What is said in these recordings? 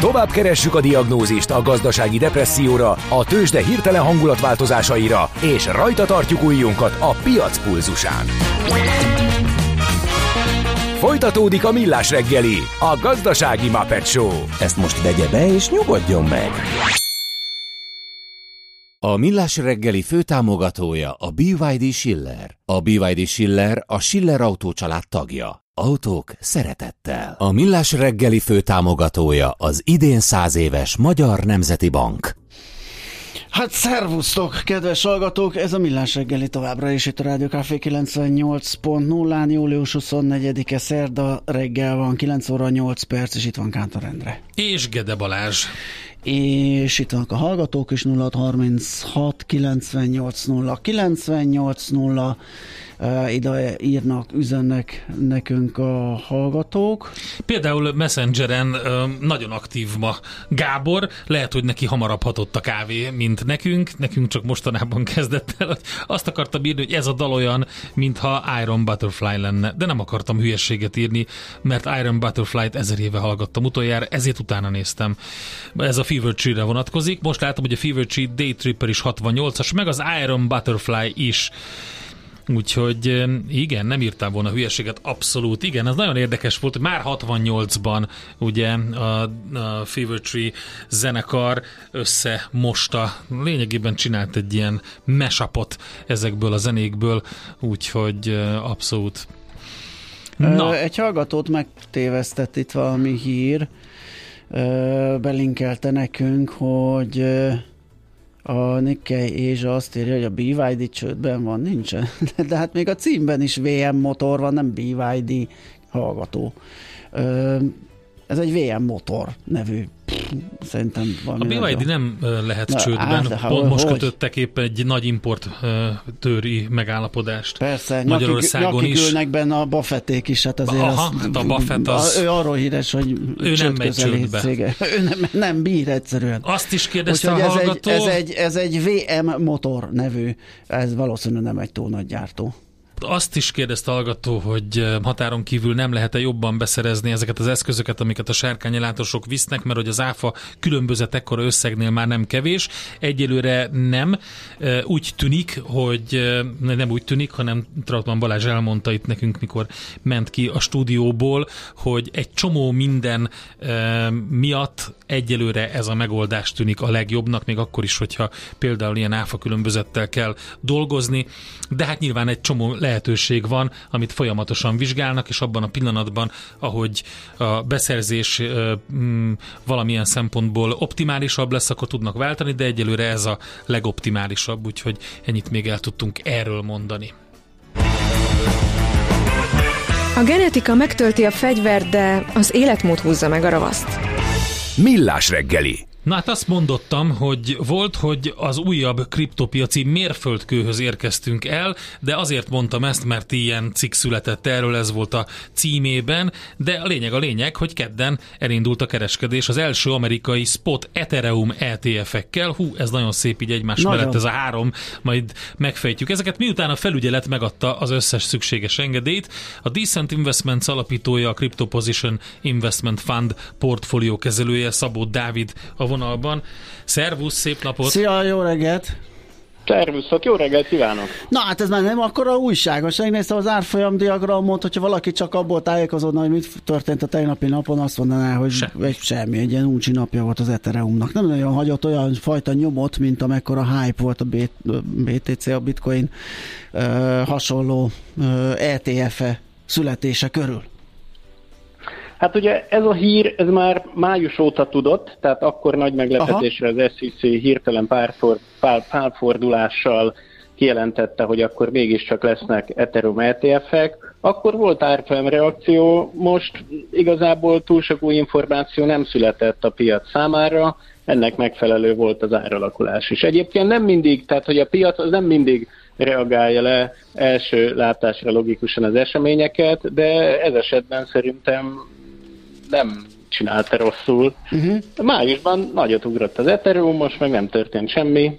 Tovább keressük a diagnózist a gazdasági depresszióra, a tőzsde hirtelen hangulatváltozásaira, és rajta tartjuk ujjunkat a piac pulzusán. Folytatódik a Millás reggeli, a gazdasági Muppet Show. Ezt most vegye be és nyugodjon meg! A Millás reggeli főtámogatója a BYD Schiller. A BYD Schiller a Schiller Autó család tagja. Autók szeretettel. A Millás reggeli főtámogatója az idén 100 éves Magyar Nemzeti Bank. Hát szervusztok, kedves hallgatók! Ez a Millás reggeli továbbra is itt a Rádió Café 98.0-án, július 24-e szerda reggel van, 9 óra 8 perc, és itt van Kántor Endre. És Gede Balázs. És itt vannak a hallgatók is, 0636 98 0 98 0, ide írnak, üzennek nekünk a hallgatók. Például Messengeren nagyon aktív ma Gábor, lehet, hogy neki hamarabb hatott a kávé, mint nekünk csak mostanában kezdett el. Azt akartam írni, hogy ez a dal olyan, mintha Iron Butterfly lenne, de nem akartam hülyességet írni, mert Iron Butterfly-t 1000 éve hallgattam utoljára, ezért utána néztem. Ez a Fever Tree-re vonatkozik. Most látom, hogy a Fever Tree Day Tripper is 68-as, meg az Iron Butterfly is. Úgyhogy igen, nem írtál volna hülyeséget, abszolút. Igen, ez nagyon érdekes volt, hogy már 68-ban ugye a Fever Tree zenekar összemosta, lényegében csinált egy ilyen mashup-ot ezekből a zenékből, úgyhogy abszolút. Na. Egy hallgatót megtévesztett itt valami hír, belinkelte nekünk, hogy a Nikkei Asia azt írja, hogy a BYD csődben van, nincsen. De hát még a címben is VM motor van, nem BYD hallgató. Ez egy VM motor nevű. Szerintem van. A BYD nem lehet csődben. Pont most kötöttek épp egy nagy importőri megállapodást. Persze, Magyarországon is. Ülnek benne a Buffették is. Hát azért hát a Buffett az... Ő arról híres, hogy ő nem megy csődbe. Ő nem bír egyszerűen. Azt is kérdezte a hallgató. Ez egy VM motor nevű. Ez valószínűleg nem egy túl nagy gyártó. Azt is kérdezte a hallgató, hogy határon kívül nem lehet-e jobban beszerezni ezeket az eszközöket, amiket a sárkányelátosok visznek, mert hogy az áfa különbözet ekkora összegnél már nem kevés. Egyelőre nem. Úgy tűnik, hogy nem úgy tűnik, hanem Trautmann Balázs elmondta itt nekünk, mikor ment ki a stúdióból, hogy egy csomó minden miatt egyelőre ez a megoldás tűnik a legjobbnak, még akkor is, hogyha például ilyen áfa különbözettel kell dolgozni, de hát nyilván egy csomó lehetőség van, amit folyamatosan vizsgálnak, és abban a pillanatban, ahogy a beszerzés valamilyen szempontból optimálisabb lesz, akkor tudnak váltani, de egyelőre ez a legoptimálisabb, úgyhogy ennyit még el tudtunk erről mondani. A genetika megtölti a fegyvert, de az életmód húzza meg a ravaszt. Millás reggeli. Na hát azt mondottam, hogy volt, hogy az újabb kriptopiaci mérföldkőhöz érkeztünk el, de azért mondtam ezt, mert ilyen cikk született erről, ez volt a címében, de a lényeg, hogy kedden elindult a kereskedés az első amerikai spot Ethereum ETF-ekkel. Ez nagyon szép így egymás mellett, ez a három, majd megfejtjük ezeket, miután a felügyelet megadta az összes szükséges engedélyt. A Decent Investments alapítója, a Crypto Position Investment Fund portfólió kezelője, Szabó Dávid a vonalban. Szervusz, szép napot! Szia, jó reggelt! Szervuszok, jó reggelt kívánok! Na hát ez már nem akkora újságos. Megnéztem az árfolyam diagramot, hogyha valaki csak abból tájékozódna, hogy mit történt a tegnapi napon, azt mondaná, hogy semmi, egy ilyen uncsi napja volt az Ethereumnak. Nem nagyon hagyott olyan fajta nyomot, mint amekkora hype volt a BTC, a Bitcoin hasonló ETF-e születése körül. Hát ugye ez a hír, ez már május óta tudott, tehát akkor nagy meglepetésre az SEC hirtelen párfordulással kijelentette, hogy akkor mégiscsak lesznek Ethereum ETF-ek. Akkor volt árfolyam reakció, most igazából túl sok új információ nem született a piac számára, ennek megfelelő volt az áralakulás is. Egyébként nem mindig, tehát hogy a piac az nem mindig reagálja le első látásra logikusan az eseményeket, de ez esetben szerintem nem csinálta rosszul. Májusban nagyot ugrott az Ethereum, most meg nem történt semmi,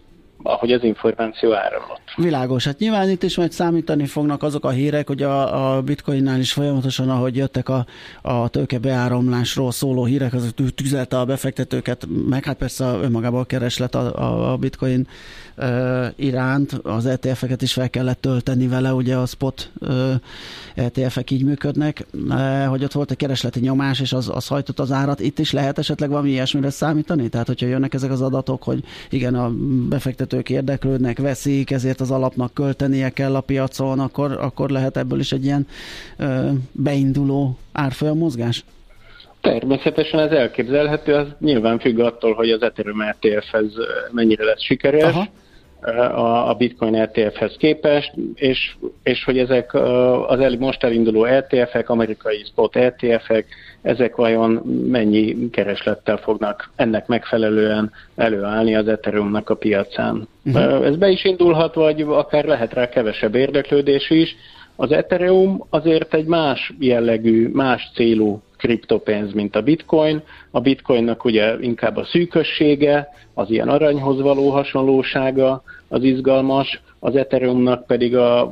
ahogy az információ áramlott. Világos. Hát nyilván itt is majd számítani fognak azok a hírek, hogy a bitcoinnál is folyamatosan, ahogy jöttek a tőke beáramlásról szóló hírek, az tüzelte a befektetőket, meg hát persze önmagában a kereslet a bitcoin iránt, az ETF-eket is fel kellett tölteni vele, ugye a spot ETF-ek így működnek, hogy ott volt egy keresleti nyomás, és az hajtott az árat. Itt is lehet esetleg valami ilyesmire számítani? Tehát, hogyha jönnek ezek az adatok, hogy igen, a befektetők érdeklődnek, veszik, ezért az alapnak költenie kell a piacon, akkor lehet ebből is egy ilyen beinduló árfolyam mozgás? Természetesen ez elképzelhető, az nyilván függ attól, hogy az Ethereum ETF-hez mennyire lesz sikeres. Aha. A Bitcoin ETF-hez képest, és hogy ezek az most elinduló ETF-ek, amerikai spot ETF-ek, ezek vajon mennyi kereslettel fognak ennek megfelelően előállni az Ethereumnak a piacán. Ez be is indulhat, vagy akár lehet rá kevesebb érdeklődés is. Az Ethereum azért egy más jellegű, más célú kriptopénz, mint a Bitcoin. A Bitcoinnak ugye inkább a szűkössége, az ilyen aranyhoz való hasonlósága az izgalmas, az Ethereumnak pedig a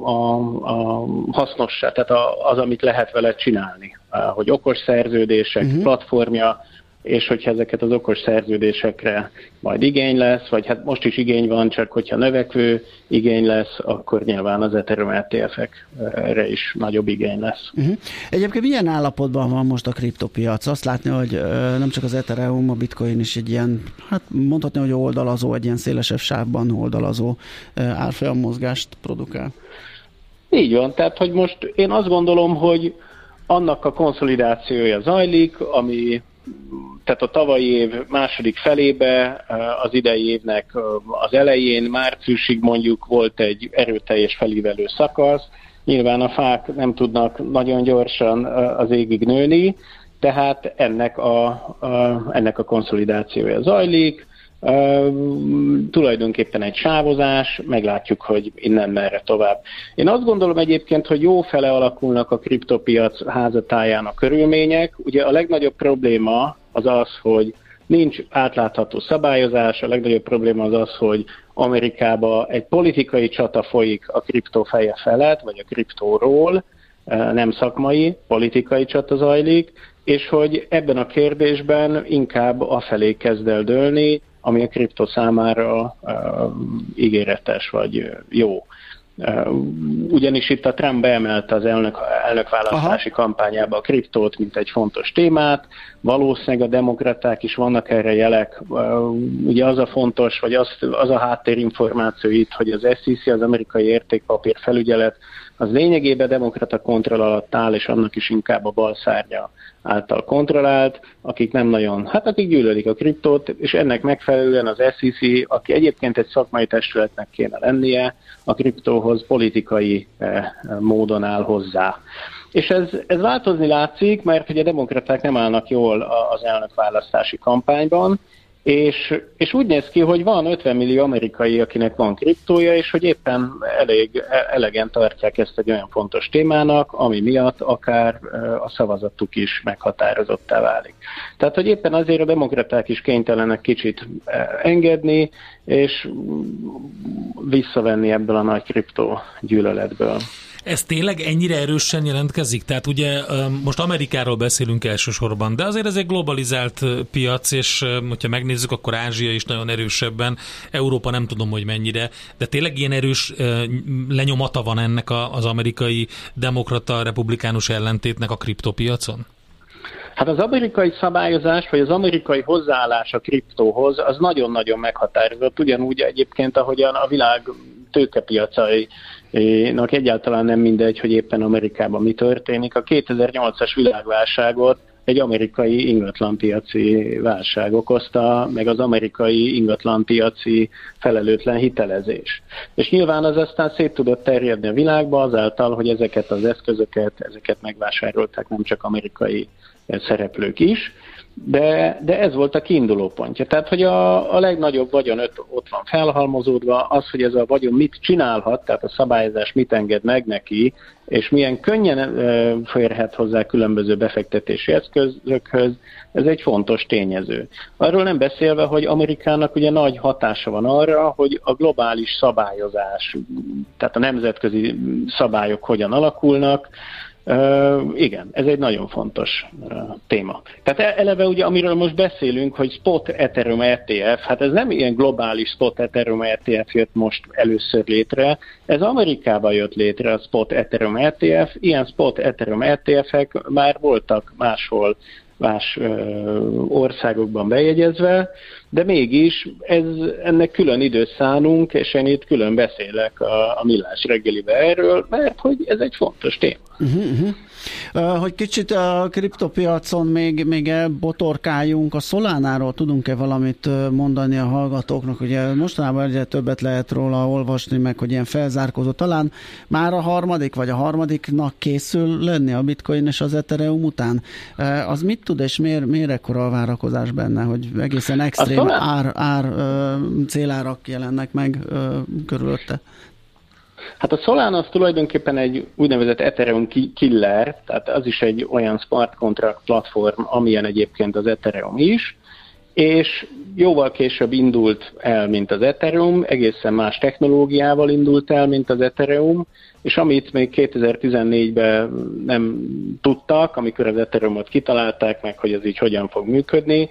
hasznosság, tehát az, amit lehet vele csinálni, hogy okos szerződések, platformja, és hogyha ezeket az okos szerződésekre majd igény lesz, vagy hát most is igény van, csak hogyha növekvő igény lesz, akkor nyilván az Ethereum ETF-ekre is nagyobb igény lesz. Egyébként milyen állapotban van most a kriptopiac? Azt látni, hogy nem csak az Ethereum, a Bitcoin is egy ilyen, hát mondhatni, hogy oldalazó, egy ilyen szélesebb sávban oldalazó árfolyam mozgást produkál. Így van, tehát hogy most én azt gondolom, hogy annak a konszolidációja zajlik, ami tehát a tavalyi év második felébe, az idei évnek az elején, márciusig mondjuk volt egy erőteljes felívelő szakasz. Nyilván a fák nem tudnak nagyon gyorsan az égig nőni, tehát ennek a konszolidációja zajlik. Tulajdonképpen egy sávozás, meglátjuk, hogy innen merre tovább. Én azt gondolom egyébként, hogy jó fele alakulnak a kriptopiac házatáján a körülmények. Ugye a legnagyobb probléma az az, hogy nincs átlátható szabályozás, a legnagyobb probléma az az, hogy Amerikában egy politikai csata folyik a kriptó feje felett, vagy a kriptóról, nem szakmai, politikai csata zajlik, és hogy ebben a kérdésben inkább afelé kezd el dőlni, ami a kriptó számára ígéretes vagy jó. Ugyanis itt a Trump beemelte az elnökválasztási kampányába a kriptót, mint egy fontos témát. Valószínűleg a demokraták is vannak erre jelek. Ugye az a fontos, vagy az a háttérinformáció itt, hogy az SEC, az amerikai értékpapír felügyelet, az lényegében demokrata kontroll alatt áll, és annak is inkább a bal szárnya által kontrollált, akik nem nagyon, akik gyűlölik a kriptót, és ennek megfelelően az SEC, aki egyébként egy szakmai testületnek kéne lennie, a kriptóhoz politikai módon áll hozzá. És ez változni látszik, mert hogy a demokraták nem állnak jól az elnökválasztási kampányban, és úgy néz ki, hogy van 50 millió amerikai, akinek van kriptója, és hogy éppen elegen tartják ezt egy olyan fontos témának, ami miatt akár a szavazatuk is meghatározottá válik. Tehát, hogy éppen azért a demokraták is kénytelenek kicsit engedni, és visszavenni ebből a nagy kriptó gyűlöletből. Ez tényleg ennyire erősen jelentkezik? Tehát ugye most Amerikáról beszélünk elsősorban, de azért ez egy globalizált piac, és hogyha megnézzük, akkor Ázsia is nagyon erősebben, Európa nem tudom, hogy mennyire, de tényleg ilyen erős lenyomata van ennek az amerikai demokrata-republikánus ellentétnek a kriptopiacon? Hát az amerikai szabályozás, vagy az amerikai hozzáállás a kriptóhoz, az nagyon-nagyon meghatározott, ugyanúgy egyébként, ahogyan a világ tőkepiacainak egyáltalán nem mindegy, hogy éppen Amerikában mi történik. A 2008-as világválságot egy amerikai ingatlanpiaci válság okozta, meg az amerikai ingatlanpiaci felelőtlen hitelezés. És nyilván az aztán szét tudott terjedni a világba azáltal, hogy ezeket az eszközöket, ezeket megvásárolták nem csak amerikai szereplők is, De ez volt a kiinduló pontja. Tehát, hogy a legnagyobb vagyon ott van felhalmozódva, az, hogy ez a vagyon mit csinálhat, tehát a szabályozás mit enged meg neki, és milyen könnyen férhet hozzá különböző befektetési eszközökhöz, ez egy fontos tényező. Arról nem beszélve, hogy Amerikának ugye nagy hatása van arra, hogy a globális szabályozás, tehát a nemzetközi szabályok hogyan alakulnak. Igen, ez egy nagyon fontos téma. Tehát eleve ugye, amiről most beszélünk, hogy Spot Ethereum ETF, hát ez nem ilyen globális Spot Ethereum ETF jött most először létre, ez Amerikában jött létre a Spot Ethereum ETF, ilyen Spot Ethereum ETF-ek már voltak máshol, más országokban bejegyezve, de mégis ennek külön időt szánunk, és én itt külön beszélek a Millás reggelibe erről, mert hogy ez egy fontos téma. Hogy kicsit a kriptopiacon még elbotorkáljunk, a Solánáról tudunk-e valamit mondani a hallgatóknak? Ugye mostanában egyre többet lehet róla olvasni, meg hogy ilyen felzárkózó. Talán már a harmadiknak készül lenni a Bitcoin és az Ethereum után. Az mit tud, és miért ekkora a várakozás benne, hogy egészen extrém célárak jelennek meg körülötte? Hát a Solana az tulajdonképpen egy úgynevezett Ethereum killer, tehát az is egy olyan smart contract platform, amilyen egyébként az Ethereum is, és jóval később indult el, mint az Ethereum, egészen más technológiával indult el, mint az Ethereum, és amit még 2014-ben nem tudtak, amikor az Ethereumot kitalálták meg, hogy ez így hogyan fog működni,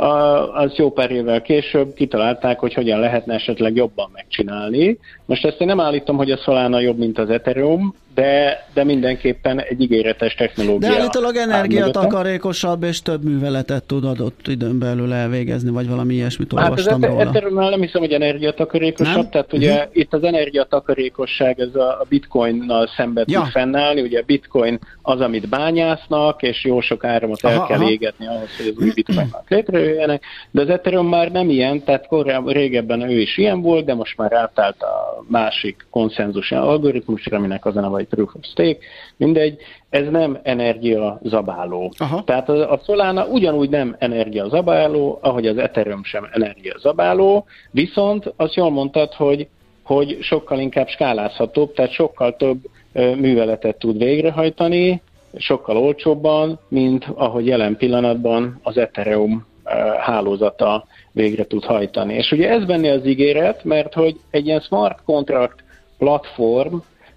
az jó pár évvel később kitalálták, hogy hogyan lehetne esetleg jobban megcsinálni. Most ezt én nem állítom, hogy a Solana jobb, mint az Ethereum, de mindenképpen egy ígéretes technológia. De állítólag energiatakarékosabb és több műveletet tud adott időn belül elvégezni, vagy valami ilyesmit olvastam róla. Ethereum-nál nem hiszem, hogy energiatakarékosabb, nem? Tehát ugye itt az energiatakarékosság ez a bitcoinnal szemben tud fennállni, ugye a bitcoin az, amit bányásznak, és jó sok áramot el kell égetni ahhoz, hogy az új bitcoinnak létrejöjjenek, de az Ethereum már nem ilyen, tehát régebben ő is ilyen volt, de most már átállt a másik konszenzus algoritmusra, aminek az a neve, Proof of Stake, mindegy, ez nem energiazabáló. Tehát a Solana ugyanúgy nem energiazabáló, ahogy az Ethereum sem energiazabáló, viszont azt jól mondtad, hogy sokkal inkább skálázhatóbb, tehát sokkal több műveletet tud végrehajtani, sokkal olcsóbban, mint ahogy jelen pillanatban az Ethereum hálózata végre tud hajtani. És ugye ez benne az ígéret, mert hogy egy ilyen smart contract platform,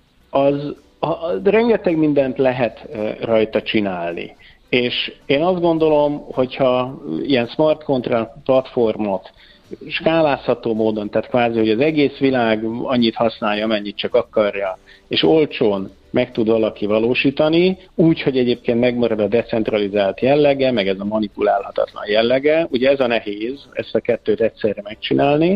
az rengeteg mindent lehet rajta csinálni. És én azt gondolom, hogyha ilyen smart contract platformot skálázható módon, tehát kvázi, hogy az egész világ annyit használja, amennyit csak akarja, és olcsón meg tud valaki valósítani, úgy, hogy egyébként megmarad a decentralizált jellege, meg ez a manipulálhatatlan jellege, ugye ez a nehéz, ezt a kettőt egyszerre megcsinálni,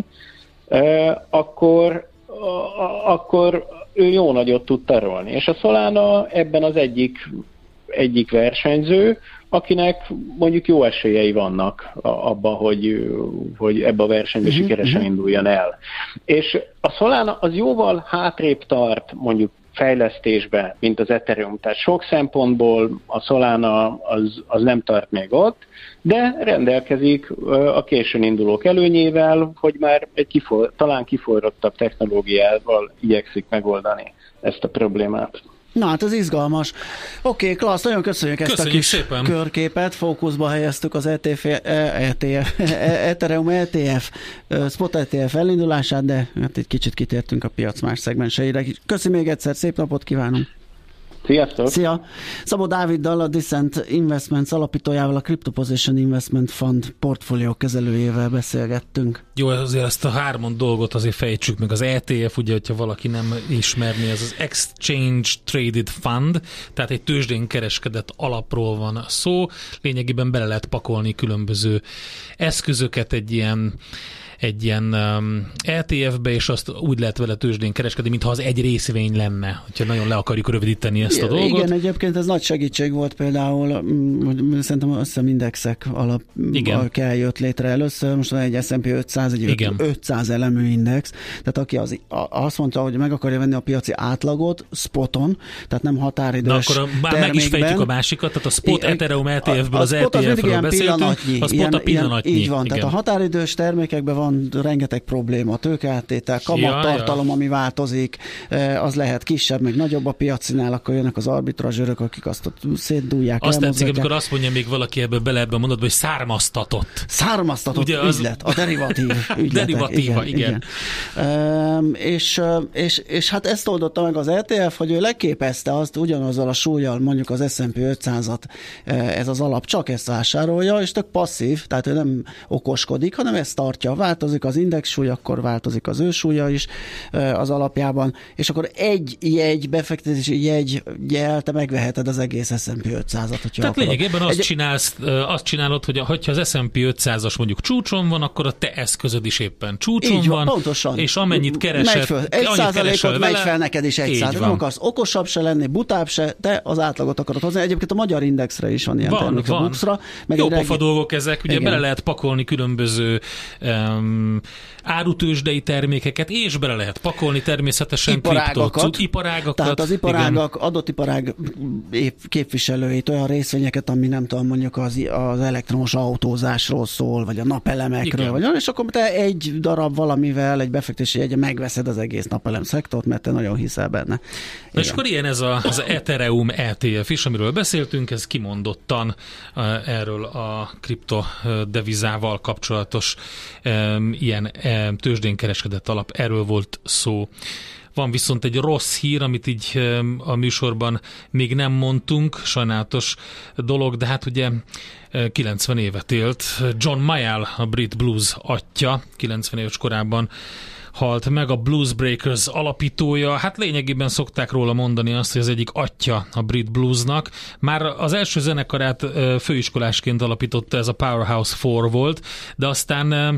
akkor ő jó nagyot tud tarolni. És a Solana ebben az egyik versenyző, akinek mondjuk jó esélyei vannak abban, hogy ebbe a versenybe sikeresen induljon el. És a Solana az jóval hátrébb tart mondjuk fejlesztésbe, mint az Ethereum. Tehát sok szempontból a Solana az nem tart még ott, de rendelkezik a későn indulók előnyével, hogy már egy talán kiforrottabb technológiával igyekszik megoldani ezt a problémát. Na hát ez izgalmas. Oké, klassz, nagyon köszönjük ezt a kis szépen körképet. Fókuszba helyeztük az Ethereum ETF, Spot ETF elindulását, de hát egy kicsit kitértünk a piac más szegmenseire. Köszönjük még egyszer, szép napot kívánunk! Sziasztok! Szia! Szabó Dáviddal, a Descent Investments alapítójával, a Crypto Position Investment Fund portfólió kezelőjével beszélgettünk. Jó, azért ezt a hárman dolgot azért fejtsük meg. Az ETF, ugye, hogyha valaki nem ismerné, ez az Exchange Traded Fund, tehát egy tőzsdén kereskedett alapról van szó. Lényegében bele lehet pakolni különböző eszközöket egy ilyen egy ilyen ETF-be, és azt úgy lehet vele tőzsdén kereskedni, mintha az egy részvény lenne, hogyha nagyon le akarjuk rövidíteni ezt a dolgot. Igen, egyébként ez nagy segítség volt például, szerintem összemindexek alapján jött létre először, most van egy S&P 500, egy 500 elemű index, tehát aki azt mondta, hogy meg akarja venni a piaci átlagot spoton, tehát nem határidős termékben. Na akkor meg is fejtjük a másikat, tehát a spot Ethereum ETF-ből az ETF-ről beszéltünk, a spot a pillanatnyi. Így van, igen. Tehát a határidős termékekben van rengeteg probléma, tőkeáttétel, kamattartalom, ami változik, az lehet kisebb, meg nagyobb a piacinál, akkor jönnek az arbitrázsőrök, akik azt szétdúlják. Azt tetszik, amikor azt mondja még valaki ebbe mondatba, hogy származtatott. Származtatott ügylet, a derivatív ügyletek. Derivatíva, igen. És hát ezt oldotta meg az ETF, hogy ő leképezte azt ugyanazzal a súlyjal, mondjuk az S&P 500-at, ez az alap csak ezt vásárolja, és tök passzív, tehát ő nem okoskodik, hanem ezt tartja. Változik az index súly, akkor változik az ő súlya is az alapjában, és akkor egy befektetési jegyel te megveheted az egész S&P 500-at. Tehát lényegében azt csinálod, hogy ha az S&P 500-as mondjuk csúcson van, akkor a te eszközöd is éppen csúcson van, pontosan. És amennyit keresed, 1%-ot megy fel neked is 1%. Nem akarsz okosabb se lenni, butább se, te az átlagot akarod hozni. Egyébként a magyar indexre is van ilyen termék, a Buxra. Jó pofa dolgok ezek, ugye bele lehet pakolni különböző árutőzsdei termékeket, és bele lehet pakolni természetesen iparágakat. Tehát az iparágak, adott iparág képviselőit, olyan részvényeket, ami nem tudom, mondjuk az elektromos autózásról szól, vagy a napelemekről, vagy olyan, és akkor te egy darab valamivel, egy befektetési jegye megveszed az egész napelem szektort, mert te nagyon hiszel benne. Na és akkor ilyen ez az Ethereum ETF is, amiről beszéltünk, ez kimondottan erről a kriptodevizával kapcsolatos ilyen tőzsdén kereskedett alap, erről volt szó. Van viszont egy rossz hír, amit így a műsorban még nem mondtunk, sajnálatos dolog, de hát ugye 90 évet élt. John Mayall, a brit blues atya, 90 éves korában halt meg, a Blues Breakers alapítója. Hát lényegében szokták róla mondani azt, hogy az egyik atya a brit bluesnak. Már az első zenekarát főiskolásként alapította, ez a Powerhouse 4 volt, de aztán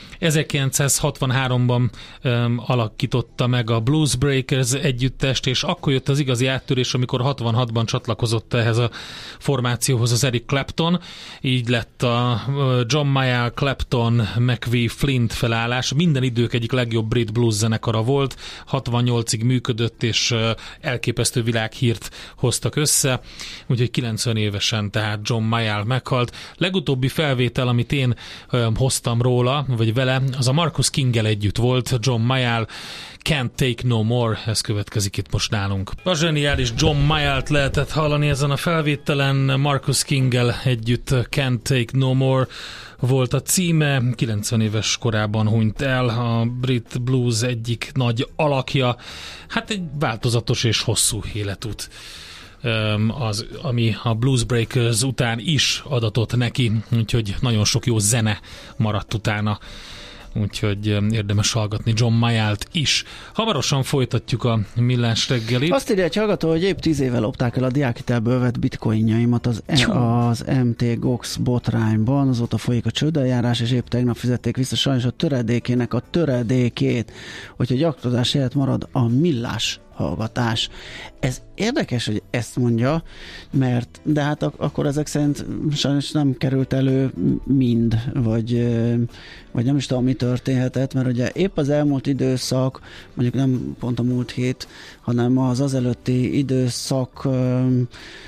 1963-ban alakította meg a Blues Breakers együttest, és akkor jött az igazi áttörés, amikor 66-ban csatlakozott ehhez a formációhoz az Eric Clapton, így lett a John Mayall, Clapton, McVie, Flint felállás. Minden idők egyik legjobb brit blues zenekara volt, 68-ig működött, és elképesztő világhírt hoztak össze, úgyhogy 90 évesen tehát John Mayall meghalt. Legutóbbi felvétel, amit én hoztam róla, vagy vele, az a Marcus Kinggel együtt volt, John Mayall, Can't Take No More, ez következik itt most nálunk. A zseniális John Mayallt lehetett hallani ezen a felvételen, Marcus Kinggel együtt Can't Take No More volt a címe, 90 éves korában hunyt el, a brit blues egyik nagy alakja, hát egy változatos és hosszú életút. Ami a Blues Breakers után is adatott neki, úgyhogy nagyon sok jó zene maradt utána, úgyhogy érdemes hallgatni John Mayallt is. Hamarosan folytatjuk a Millás reggelit. Azt írja egy hallgató, hogy épp 10 éve lopták el a diákhitelből vett bitcoinjaimat az MT Gox botrányban, azóta folyik a csődeljárás, és épp tegnap fizették vissza sajnos a töredékének a töredékét, úgyhogy aktuálás helyett marad a Millás hallgatás. Ez érdekes, hogy ezt mondja, mert de hát akkor ezek szerint sajnos nem került elő mind, vagy nem is tudom, mi történhetett, mert ugye épp az elmúlt időszak, mondjuk nem pont a múlt hét, hanem az előtti időszakban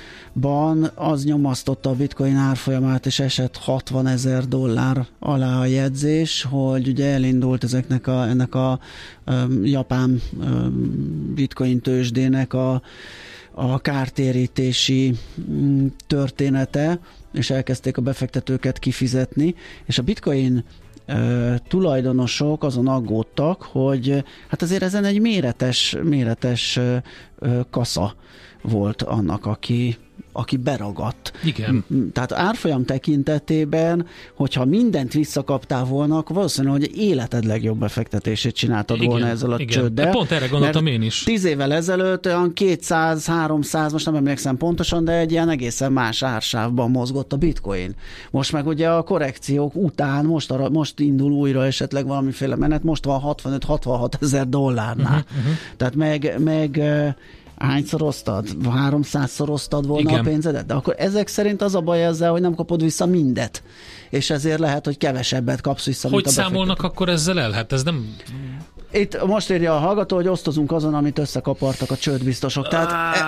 az nyomasztotta a bitcoin árfolyamát, és esett $60,000 alá a jegyzés, hogy ugye elindult ennek a japán bitcoin tőzsdének a kártérítési története, és elkezdték a befektetőket kifizetni, és a bitcoin tulajdonosok azon aggódtak, hogy hát azért ezen egy méretes kasza volt annak, aki beragadt. Igen. Tehát árfolyam tekintetében, hogyha mindent visszakaptál volna, akkor valószínűleg, hogy életed legjobb befektetését csináltad volna ezzel a csőddel. De pont erre gondoltam én is. 10 évvel ezelőtt olyan 200-300, most nem emlékszem pontosan, de egy ilyen egészen más ársávban mozgott a bitcoin. Most meg ugye a korrekciók után, most indul újra esetleg valamiféle menet, most van 65-66 ezer dollárnál. Tehát meg hányszoroztad? 300-szoroztad volna a pénzedet? De akkor ezek szerint az a baj ezzel, hogy nem kapod vissza mindet. És ezért lehet, hogy kevesebbet kapsz vissza, hogy számolnak akkor ezzel el? Hát ez nem... Itt most írja a hallgató, hogy osztozunk azon, amit összekapartak a csődbiztosok. Tehát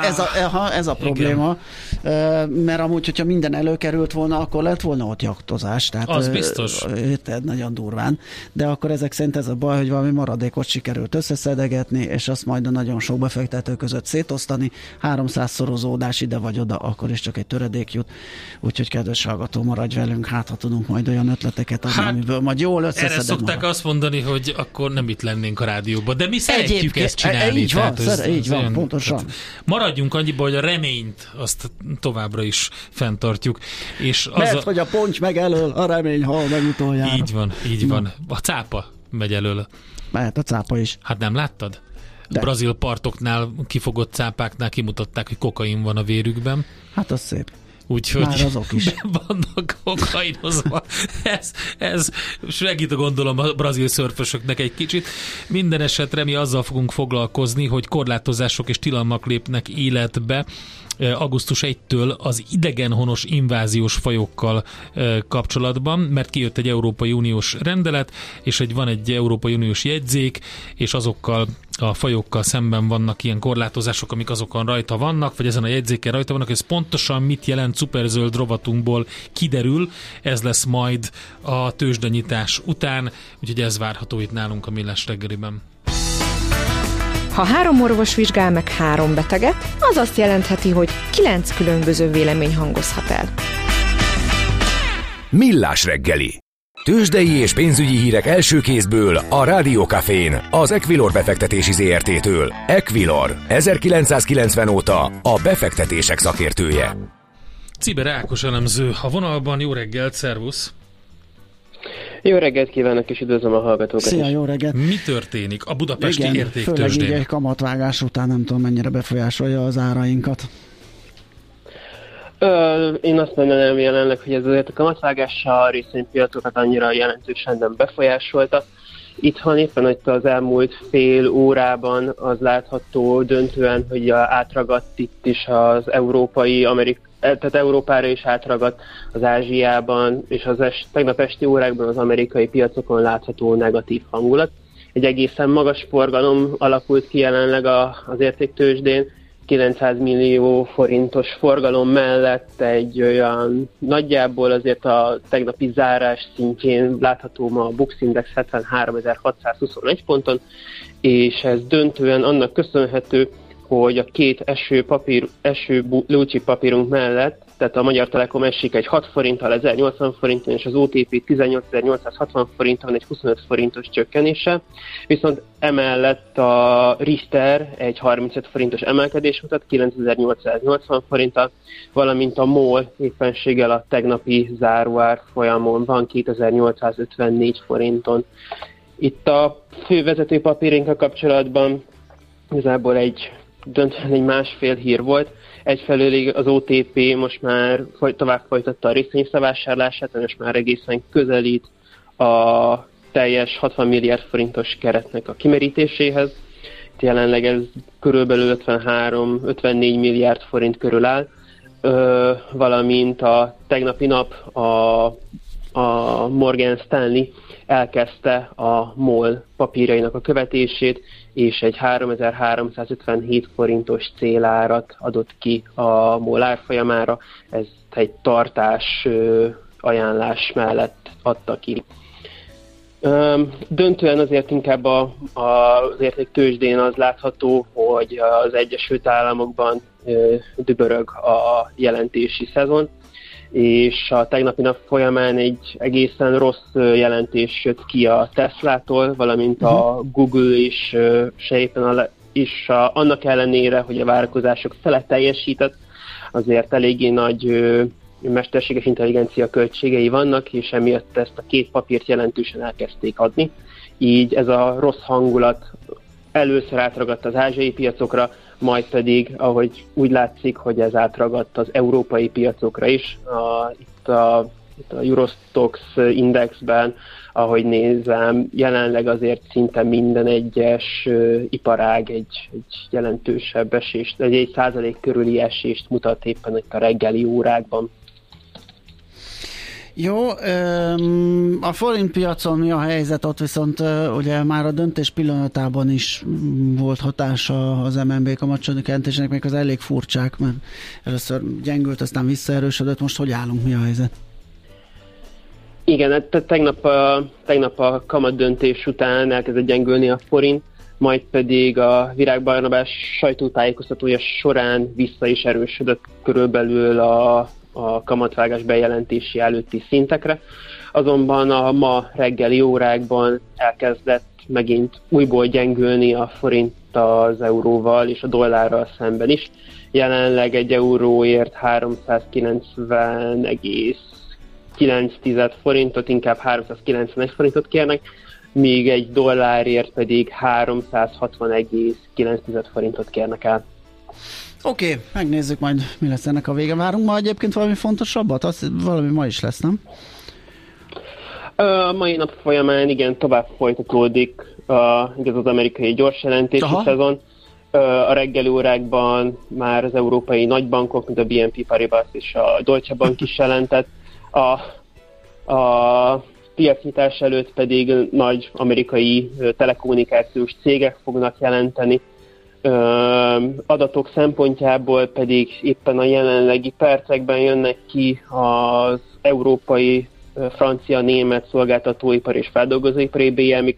ez a probléma. Mert amúgy, hogyha minden előkerült volna, akkor lett volna ott jaktozás. Tehát, az biztos. Nagyon durván. De akkor ezek szerint ez a baj, hogy valami maradékot sikerült összeszedegetni, és azt majd a nagyon sok befektető között szétosztani. 300-szorozódás ide vagy oda, akkor is csak egy töredék jut. Úgyhogy kedves hallgató, maradj velünk, hát ha tudunk majd olyan ötleteket adni, amiből majd jól összeszedem. Erre szokták azt mondani, hogy akkor nem itt lennénk a rádióban, de mi szeretjük ezt csinálni. Így van, pontosan. Maradjunk annyiba, hogy a reményt azt továbbra is fenntartjuk. És hogy a ponty meg elől, a remény hal meg utoljára. Így van. A cápa megy elől. Mehet a cápa is. Hát nem láttad? De. Brazil partoknál kifogott cápáknál kimutatták, hogy kokain van a vérükben. Hát az szép. Úgyhogy azok is vannak kokainozva. Ez segít, gondolom, a brazil szörfösöknek egy kicsit. Minden esetre mi azzal fogunk foglalkozni, hogy korlátozások és tilalmak lépnek életbe augusztus 1-től az idegenhonos inváziós fajokkal kapcsolatban, mert kijött egy Európai Uniós rendelet, és van egy Európai Uniós jegyzék, és azokkal a fajokkal szemben vannak ilyen korlátozások, amik azokon rajta vannak, vagy ezen a jegyzéken rajta vannak, ez pontosan mit jelent szuperzöld rovatunkból kiderül, ez lesz majd a tőzsdenyitás után, úgyhogy ez várható itt nálunk a Millás reggeliben. Ha 3 orvos vizsgál meg 3 beteget, az azt jelentheti, hogy 9 különböző vélemény hangozhat el. Millás reggeli. Tőzsdei és pénzügyi hírek első kézből a Rádió Cafén, az Equilor befektetési ZRT-től. Equilor, 1990 óta a befektetések szakértője. Ciber Ákos elemző a vonalban, jó reggelt, szervusz! Jó reggelt kívánok, és üdvözlöm a hallgatókat. Szia, jó reggelt! Mi történik a budapesti értéktőzsdén? Főleg így egy kamatvágás után nem tudom, mennyire befolyásolja az árainkat. Én azt mondanám jelenleg, hogy ez azért a kamatvágással a részvénypiacokat annyira jelentősen nem befolyásolta. Itthon éppen, hogy az elmúlt fél órában az látható döntően, hogy átragadt itt is az tehát Európára is átragadt az Ázsiában, és az tegnap esti órákban az amerikai piacokon látható negatív hangulat. Egy egészen magas forgalom alakult ki jelenleg az értéktőzsdén, 900 millió forintos forgalom mellett egy olyan nagyjából azért a tegnapi zárás szintjén látható ma a Bux Index 73.621 ponton, és ez döntően annak köszönhető, hogy a két eső blue chip papírunk mellett, tehát a Magyar Telekom esik egy 6 forinttal 1080 forinton, és az OTP 18.860 forinton van egy 25 forintos csökkenése, viszont emellett a Richter egy 35 forintos emelkedés mutat 9.880 forinttal, valamint a MOL éppenséggel a tegnapi záróár folyamon van 2.854 forinton. Itt a fővezető papírinkkal kapcsolatban igazából döntően egy másfél hír volt. Egyfelől az OTP most már tovább folytatta a részvényszavásárlását, most már egészen közelít a teljes 60 milliárd forintos keretnek a kimerítéséhez. Itt jelenleg ez körülbelül 53-54 milliárd forint körül áll, valamint a tegnapi nap a Morgan Stanley elkezdte a MOL papírjainak a követését, és egy 3357 forintos célárat adott ki a MOL árfolyamára. Ez egy tartás ajánlás mellett adta ki. Döntően azért inkább az értéktőzsdén az látható, hogy az Egyesült Államokban dübörög a jelentési szezon, és a tegnapi nap folyamán egy egészen rossz jelentés jött ki a Teslától, valamint a Google is se éppen a is annak ellenére, hogy a várakozások felett teljesített, azért eléggé nagy mesterséges intelligencia költségei vannak, és emiatt ezt a két papírt jelentősen elkezdték adni. Így ez a rossz hangulat először átragadt az ázsiai piacokra, majd pedig, ahogy úgy látszik, hogy ez átragadt az európai piacokra is. Itt a Eurostoxx indexben, ahogy nézem, jelenleg azért szinte minden egyes iparág egy jelentősebb esést, egy 1% körüli esést mutat éppen itt a reggeli órákban. Jó, a forint piacon mi a helyzet? Ott viszont ugye már a döntés pillanatában is volt hatása az MNB kamatcsökkentésének, még az elég furcsák, mert először gyengült, aztán visszaerősödött. Most hogy állunk, mi a helyzet? Igen, tegnap a kamat döntés után elkezdett gyengülni a forint, majd pedig a Virág Barnabás sajtótájékoztatója során vissza is erősödött körülbelül a kamatvágás bejelentési előtti szintekre. Azonban a ma reggeli órákban elkezdett megint újból gyengülni a forint az euróval és a dollárral szemben is. Jelenleg egy euróért 390,9 forintot, inkább 391 forintot kérnek, míg egy dollárért pedig 360,9 forintot kérnek el. Oké, megnézzük majd, mi lesz ennek a vége. Várunk ma egyébként valami fontosabbat? Valami ma is lesz, nem? A mai nap folyamán igen, tovább folytatódik az amerikai gyors jelentési szezon. A reggeli órákban már az európai nagybankok, mint a BNP Paribas és a Deutsche Bank is jelentett. A piacnyitás előtt pedig nagy amerikai telekommunikációs cégek fognak jelenteni. Adatok szempontjából pedig éppen a jelenlegi percekben jönnek ki az európai, francia, német szolgáltatóipar és feldolgozóipari BM-ik.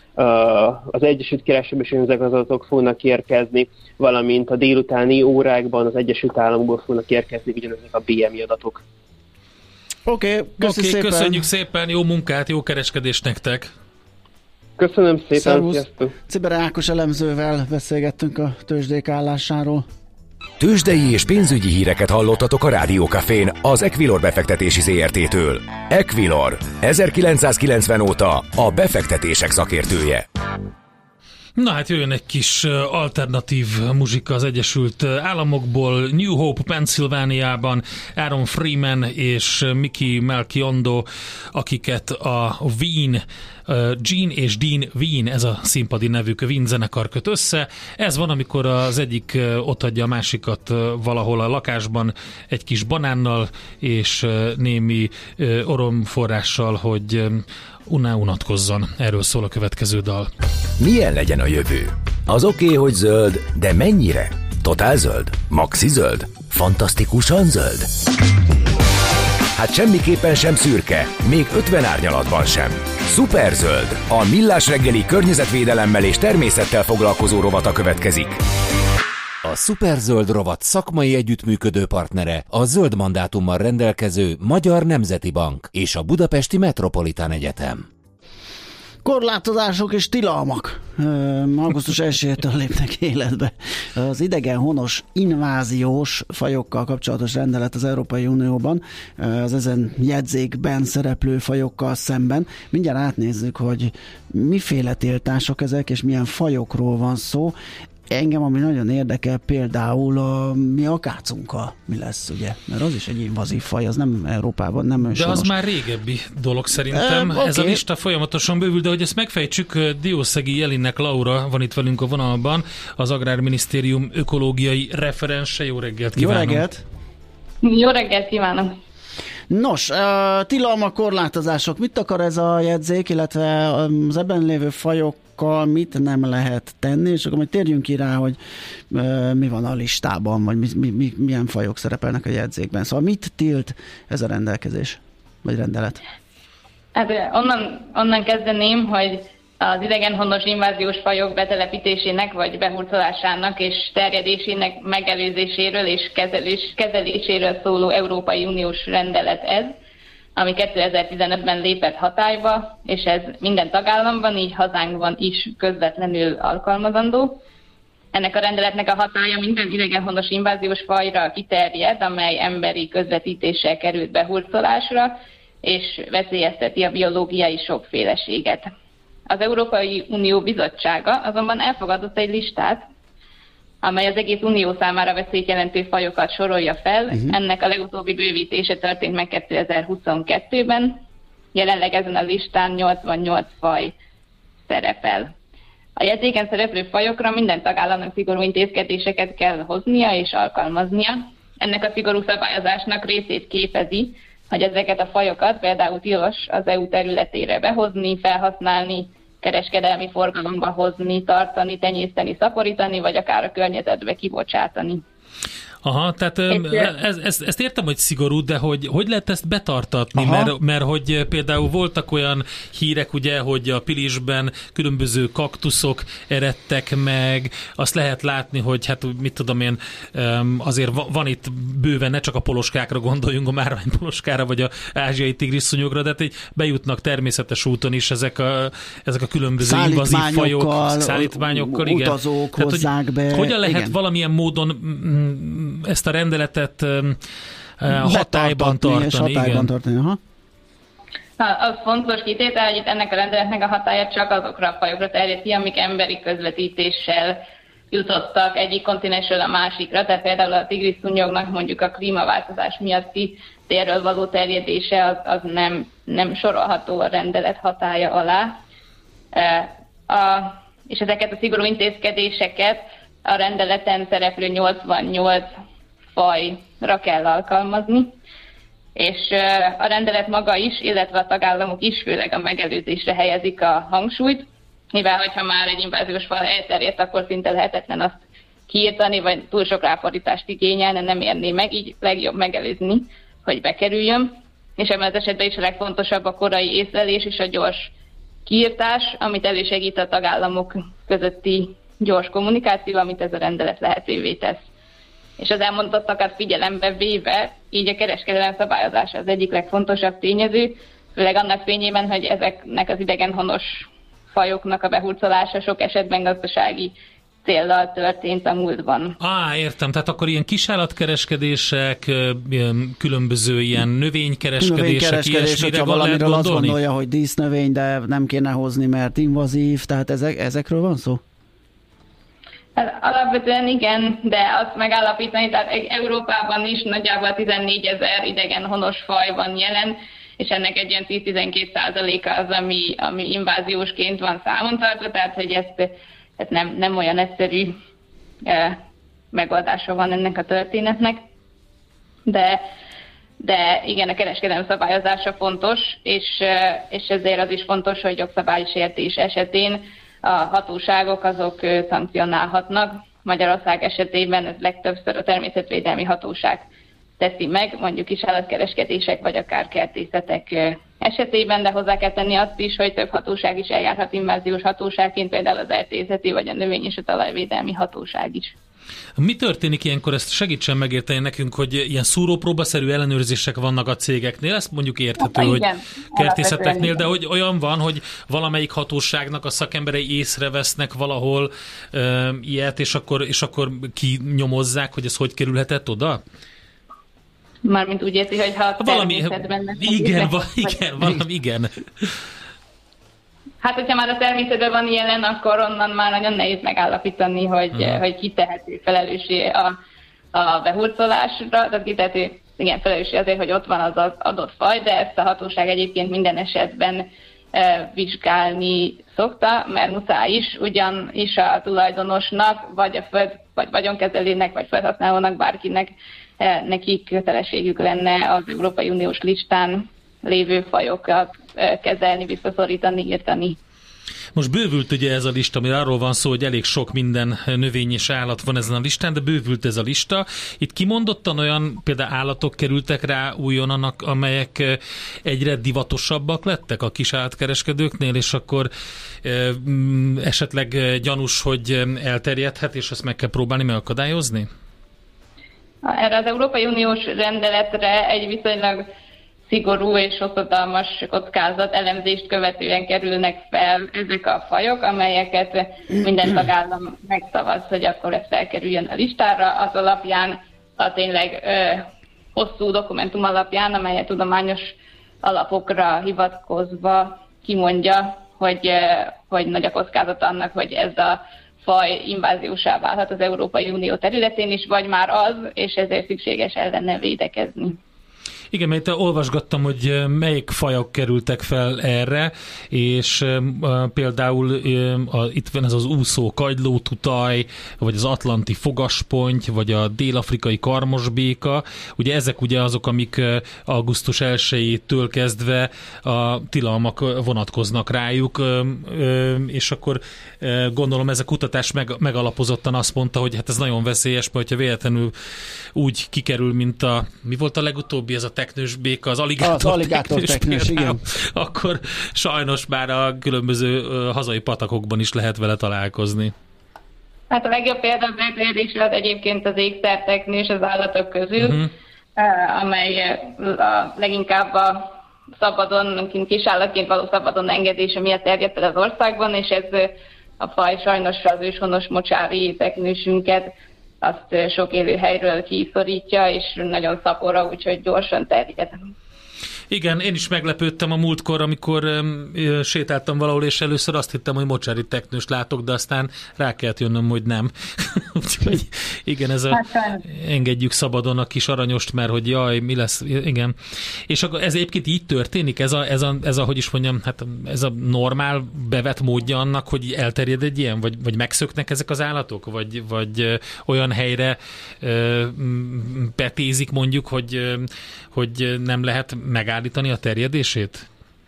Az Egyesült Királyságban is ezek az adatok fognak érkezni, valamint a délutáni órákban az Egyesült Államokból fognak érkezni ugyanezek a BMI adatok. Oké, köszönjük szépen, jó munkát, jó kereskedést nektek! Köszönöm szépen, sziasztok! Cibere Ákos elemzővel beszélgettünk a tőzsdék állásáról. Tőzsdei és pénzügyi híreket hallottatok a Rádió Cafén az Equilor befektetési ZRT-től. Equilor, 1990 óta a befektetések szakértője. Na hát jöjjön egy kis alternatív muzsika az Egyesült Államokból. New Hope, Pennsylvániában Aaron Freeman és Mickey Melchiondo, akiket a Ween, Gene és Dean Ween, ez a színpadi nevük, Ween zenekar köt össze. Ez van, amikor az egyik ott adja a másikat valahol a lakásban egy kis banánnal és némi oromforrással, hogy unatkozzon. Erről szól a következő dal. Milyen legyen a jövő? Az oké, hogy zöld, de mennyire? Totál zöld? Maxi zöld? Fantasztikusan zöld? Hát semmiképpen sem szürke, még 50 árnyalatban sem. Szuperzöld, a Millás reggeli környezetvédelemmel és természettel foglalkozó rovata következik. A Szuperzöld rovat szakmai együttműködő partnere a zöld mandátummal rendelkező Magyar Nemzeti Bank és a Budapesti Metropolitán Egyetem. Korlátozások és tilalmak augusztus 1-től lépnek életbe. Az idegenhonos inváziós fajokkal kapcsolatos rendelet az Európai Unióban, az ezen jegyzékben szereplő fajokkal szemben. Mindjárt átnézzük, hogy miféle tiltások ezek, és milyen fajokról van szó. Engem, ami nagyon érdekel, például a mi akácunkkal mi lesz, ugye? Mert az is egy invazív faj, az nem Európában, nem őshonos. De az már régebbi dolog szerintem. Ez a lista folyamatosan bővül, de hogy ezt megfejtsük, Diószegi Jelinnek Laura van itt velünk a vonalban, az Agrárminisztérium ökológiai referense. Jó reggelt kívánok! Jó reggelt! Jó reggelt kívánok! Nos, tilalmak, korlátozások. Mit akar ez a jegyzék, illetve az ebben lévő fajokkal mit nem lehet tenni, és akkor majd térjünk ki rá, hogy mi van a listában, vagy milyen fajok szerepelnek a jegyzékben. Szóval mit tilt ez a rendelkezés, vagy rendelet? Hát onnan kezdeném, hogy az idegenhonos inváziós fajok betelepítésének vagy behurcolásának és terjedésének megelőzéséről és kezeléséről szóló Európai Uniós rendelet ez, ami 2015-ben lépett hatályba, és ez minden tagállamban, így hazánkban is közvetlenül alkalmazandó. Ennek a rendeletnek a hatálya minden idegenhonos inváziós fajra kiterjed, amely emberi közvetítéssel került behurcolásra, és veszélyezteti a biológiai sokféleséget. Az Európai Unió Bizottsága azonban elfogadott egy listát, amely az egész unió számára veszélyt jelentő fajokat sorolja fel. Ennek a legutóbbi bővítése történt meg 2022-ben. Jelenleg ezen a listán 88 faj szerepel. A jegyzéken szereplő fajokra minden tagállamnak szigorú intézkedéseket kell hoznia és alkalmaznia. Ennek a szigorú szabályozásnak részét képezi, hogy ezeket a fajokat például tilos az EU területére behozni, felhasználni, kereskedelmi forgalomba hozni, tartani, tenyészteni, szaporítani, vagy akár a környezetbe kibocsátani. Aha, tehát ezt értem, hogy szigorú, de hogy lehet ezt betartatni? Mert hogy például voltak olyan hírek, ugye, hogy a Pilisben különböző kaktuszok eredtek meg, azt lehet látni, hogy hát mit tudom én, azért van itt bőven, ne csak a poloskákra gondoljunk, a márványpoloskára, vagy a ázsiai tigrisszúnyogra, de hát így bejutnak természetes úton is ezek a különböző invazív fajok, szállítmányokkal, igen. Utazók tehát, hozzák be. Hogyan lehet valamilyen módon ezt a rendeletet hatályban tartani. Aha. Az fontos kitétel, hogy itt ennek a rendeletnek a hatálya csak azokra a fajokra terjed ki, amik emberi közvetítéssel jutottak egyik kontinensről a másikra, tehát például a tigrisszúnyognak mondjuk a klímaváltozás miatti térről való terjedése az nem sorolható a rendelet hatálya alá. És ezeket a szigorú intézkedéseket a rendeleten szereplő 88 fajra kell alkalmazni, és a rendelet maga is, illetve a tagállamok is főleg a megelőzésre helyezik a hangsúlyt, mivel hogyha már egy inváziós faj elterjedt, akkor szinte lehetetlen azt kiírtani, vagy túl sok ráfordítást igényelne, nem érné meg, így legjobb megelőzni, hogy bekerüljön. És ebben az esetben is a legfontosabb a korai észlelés és a gyors kiírtás, amit elősegít a tagállamok közötti gyors kommunikáció, amit ez a rendelet lehetővé tesz. És az elmondottakat figyelembe véve, így a kereskedelem szabályozása az egyik legfontosabb tényező, főleg annak fényében, hogy ezeknek az idegenhonos fajoknak a behurcolása sok esetben gazdasági céllal történt a múltban. Értem, tehát akkor ilyen kisállatkereskedések, különböző ilyen növénykereskedések, ilyesmire hogyha valamiről azt gondolja, hogy dísznövény, de nem kéne hozni, mert invazív, tehát ezekről van szó? Alapvetően igen, de azt megállapítani, tehát Európában is nagyjából 14 000 idegenhonos faj van jelen, és ennek egy ilyen 10-12% az, ami inváziósként van számon tartva, tehát hogy ez nem olyan egyszerű megoldása van ennek a történetnek. De igen, a kereskedelem szabályozása fontos, és ezért az is fontos, hogy jogszabálysértés esetén a hatóságok azok szankcionálhatnak. Magyarország esetében ez legtöbbször a természetvédelmi hatóság teszi meg, mondjuk kisállatkereskedések vagy akár kertészetek esetében, de hozzá kell tenni azt is, hogy több hatóság is eljárhat inváziós hatóságként, például az erdészeti vagy a növény- és a talajvédelmi hatóság is. Mi történik ilyenkor, ezt segítsen megérteni nekünk, hogy ilyen szúrópróbaszerű ellenőrzések vannak a cégeknél, ezt mondjuk érthető, hogy kertészeteknél, de hogy olyan van, hogy valamelyik hatóságnak a szakemberei észrevesznek valahol ilyet, és akkor kinyomozzák, hogy ez hogy kerülhetett oda? Mármint úgy érti, hogy ha természetben... Igen. Hát, hogyha már a természetben van jelen, akkor onnan már nagyon nehéz megállapítani, hogy ki tehető felelőssé a behurcolásra, tehát ki tehető felelőssé azért, hogy ott van az adott faj, de ezt a hatóság egyébként minden esetben vizsgálni szokta, mert muszáj is, ugyanis a tulajdonosnak, vagy a föld, vagy vagyonkezelőnek, vagy földhasználónak, bárkinek nekik kötelességük lenne az Európai Uniós listán lévő fajokat kezelni, visszaszorítani, írtani. Most bővült ugye ez a lista, ami arról van szó, hogy elég sok minden növény és állat van ezen a listán, de bővült ez a lista. Itt kimondottan olyan például állatok kerültek rá újonnan, amelyek egyre divatosabbak lettek a kisállatkereskedőknél, és akkor esetleg gyanús, hogy elterjedhet, és ezt meg kell próbálni megakadályozni? Erre az Európai Uniós rendeletre egy viszonylag szigorú és hosszadalmas kockázat elemzést követően kerülnek fel ezek a fajok, amelyeket minden tagállam megszavaz, hogy akkor ez felkerüljön a listára, az alapján, a tényleg hosszú dokumentum alapján, amelyet tudományos alapokra hivatkozva kimondja, hogy nagy a kockázat annak, hogy ez a faj inváziósá válhat az Európai Unió területén is, vagy már az, és ezért szükséges ellene védekezni. Igen, mert olvasgattam, hogy melyik fajok kerültek fel erre, és például itt van ez az úszó kagylótutaj, vagy az atlanti fogasponty, vagy a dél-afrikai karmosbéka. Ugye ezek ugye azok, amik augusztus 1-től kezdve a tilalmak vonatkoznak rájuk, és akkor gondolom ez a kutatás megalapozottan azt mondta, hogy hát ez nagyon veszélyes, mert hogyha véletlenül úgy kikerül, mint mi volt a legutóbbi, ez a teknős béka, az aligátor teknős, igen. Akkor sajnos már a különböző hazai patakokban is lehet vele találkozni. Hát a legjobb példa a megvédésre az egyébként az ékszerteknős az állatok közül, amely leginkább a szabadon, kisállatként való szabadon engedése miatt terjedt el az országban, és ez a faj sajnos az őshonos mocsári teknősünket azt sok élőhelyről kiszorítja, és nagyon szapora, úgyhogy gyorsan terjed. Igen, én is meglepődtem a múltkor, amikor sétáltam valahol, és először azt hittem, hogy mocsári teknőst látok, de aztán rá kellett jönnöm, hogy nem. Úgyhogy igen, engedjük szabadon a kis aranyost, mert hogy jaj, mi lesz, igen. És akkor ez egyébként így történik? Ez a hogy is mondjam, hát ez a normál bevett módja annak, hogy elterjed egy ilyen, vagy megszöknek ezek az állatok? Vagy olyan helyre betézik mondjuk, hogy nem lehet megállítani a terjedését?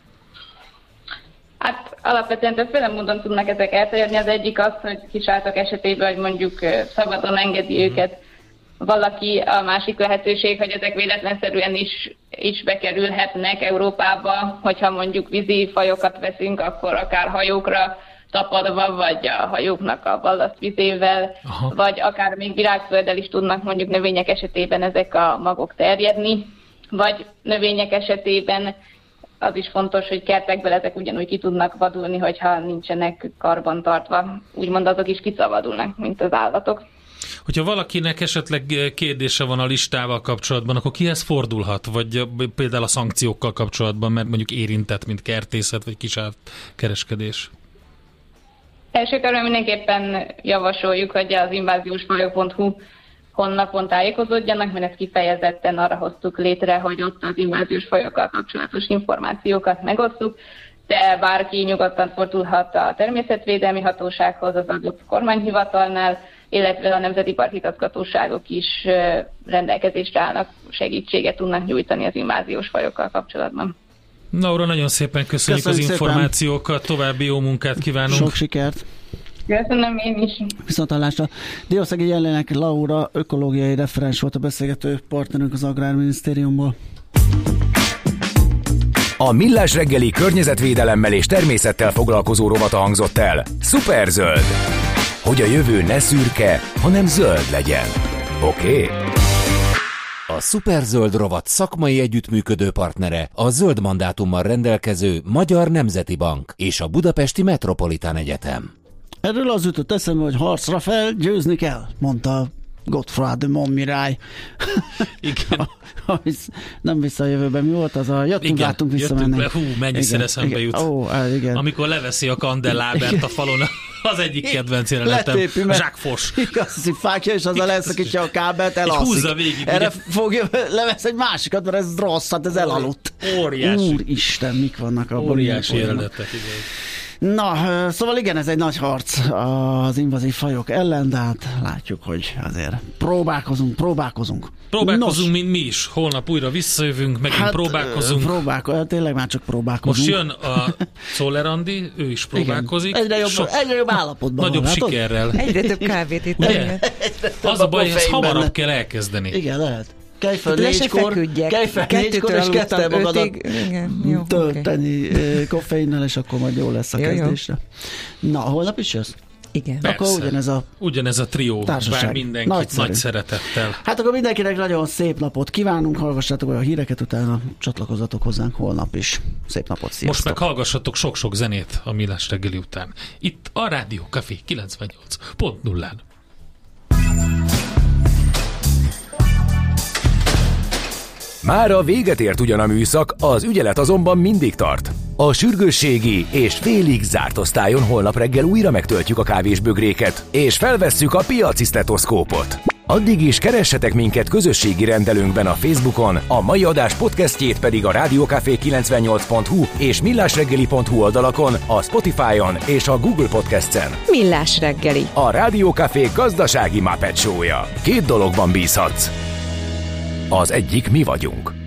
Hát alapvetően többféle módon tudnak ezek elterjedni. Az egyik az, hogy kisáltak esetében, hogy mondjuk szabadon engedi őket valaki, a másik lehetőség, hogy ezek véletlenszerűen is bekerülhetnek Európába, hogyha mondjuk vízi fajokat veszünk, akkor akár hajókra tapadva, vagy a hajóknak a ballasztvizével, vagy akár még virágfölddel is tudnak mondjuk növények esetében ezek a magok terjedni, vagy növények esetében az is fontos, hogy kertekből ezek ugyanúgy ki tudnak vadulni, hogyha nincsenek karban tartva. Úgymond azok is kiszabadulnak, mint az állatok. Hogyha valakinek esetleg kérdése van a listával kapcsolatban, akkor kihez fordulhat? Vagy például a szankciókkal kapcsolatban, mert mondjuk érintett, mint kertészet, vagy kisállatkereskedés? Első körben mindenképpen javasoljuk, hogy az inváziósfajok.hu honlapon tájékozódjanak, mert ezt kifejezetten arra hoztuk létre, hogy ott az inváziós fajokkal kapcsolatos információkat megosztjuk, de bárki nyugodtan fordulhat a természetvédelmi hatósághoz, az adott kormányhivatalnál, illetve a nemzeti parkigazgatóságok is rendelkezésre állnak, segítséget tudnak nyújtani az inváziós fajokkal kapcsolatban. Laura, nagyon szépen köszönjük az információkat, további jó munkát kívánunk. Sok sikert! Köszönöm én is. Viszontlátásra. Diószegi Jenlének Laura ökológiai referens volt a beszélgető partnerünk az Agrárminisztériumból. A Millás reggeli környezetvédelemmel és természettel foglalkozó rovata hangzott el. Szuperzöld! Hogy a jövő ne szürke, hanem zöld legyen. Oké? A Szuperzöld rovat szakmai együttműködő partnere a zöld mandátummal rendelkező Magyar Nemzeti Bank és a Budapesti Metropolitán Egyetem. Erről az jutott eszembe, hogy harcra fel, győzni kell, mondta Godfrey de Montmirail. Igen. Nem vissza a jövőben. Mi volt az a jöttünk, láttunk, visszamennek. Hú, mennyiszer eszembe jut. Igen. Amikor leveszi a kandellábert a falon, az egyik kedvenc jelenetem. A Jacques Foch. Igaz, fákja, és azzal elszakítja a kábelt, elalszik. Húzza végig. Erre fogja, levesz egy másikat, mert ez rossz, hát ez elaludt. Óriási. Úristen, mik vannak abban. Óriási jelenetek, igen. Na, szóval igen, ez egy nagy harc az invazív fajok ellen, de hát látjuk, hogy azért próbálkozunk. Próbálkozunk, mint mi is. Holnap újra visszajövünk, megint próbálkozunk. Tényleg már csak próbálkozunk. Most jön a Czoller Andi, ő is próbálkozik. Igen, egyre jobb állapotban nagyobb van, sikerrel. Egyre több kávét itt. Az a baj, hogy ezt hamarabb kell elkezdeni. Igen, lehet. Kelj fel 4-kor, és kezdte magadat tölteni koffeinnel, és akkor majd jó lesz a kezdésre. Na, holnap is jössz? Igen. Akkor ugyanez a trió, társaság. Bár mindenkit nagy szeretettel. Hát akkor mindenkinek nagyon szép napot kívánunk, hallgassátok a híreket, utána csatlakozzatok hozzánk holnap is. Szép napot, sziasztok! Most meg hallgassatok sok-sok zenét a Millás reggeli után. Itt a Rádió Café 98.0-án. Mára véget ért ugyan a műszak, az ügyelet azonban mindig tart. A sürgősségi és félig zárt osztályon holnap reggel újra megtöltjük a kávésbögréket, és felvesszük a piaci sztetoszkópot. Addig is keressetek minket közösségi rendelőnkben a Facebookon, a mai adás podcastjét pedig a rádiókafé98.hu és millásreggeli.hu oldalakon, a Spotify-on és a Google Podcast-en. Millás reggeli. A Rádió Café gazdasági Muppet Show-ja. 2 dologban bízhatsz. Az egyik mi vagyunk.